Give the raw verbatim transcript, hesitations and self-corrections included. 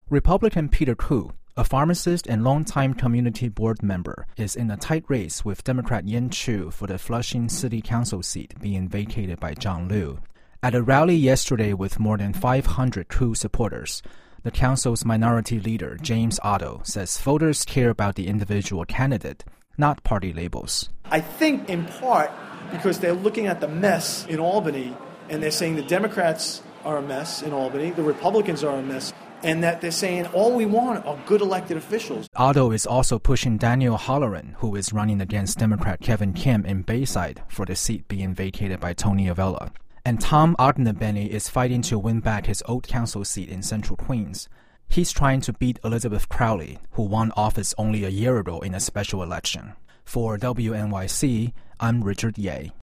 Republican Peter Koo, a pharmacist and longtime community board member, is in a tight race with Democrat Yen Chu for the Flushing City Council seat being vacated by John Liu. At a rally yesterday with more than five hundred Koo supporters, the council's minority leader, James Otto, says voters care about the individual candidate, not party labels. I think in part because they're looking at the mess in Albany and they're saying the Democrats are a mess in Albany, the Republicans are a mess, and that they're saying all we want are good elected officials. Otto is also pushing Daniel Halloran, who is running against Democrat Kevin Kim in Bayside for the seat being vacated by Tony Avella. And Tom Ogdenebene is fighting to win back his old council seat in Central Queens. He's trying to beat Elizabeth Crowley, who won office only a year ago in a special election. For W N Y C, I'm Richard Ye.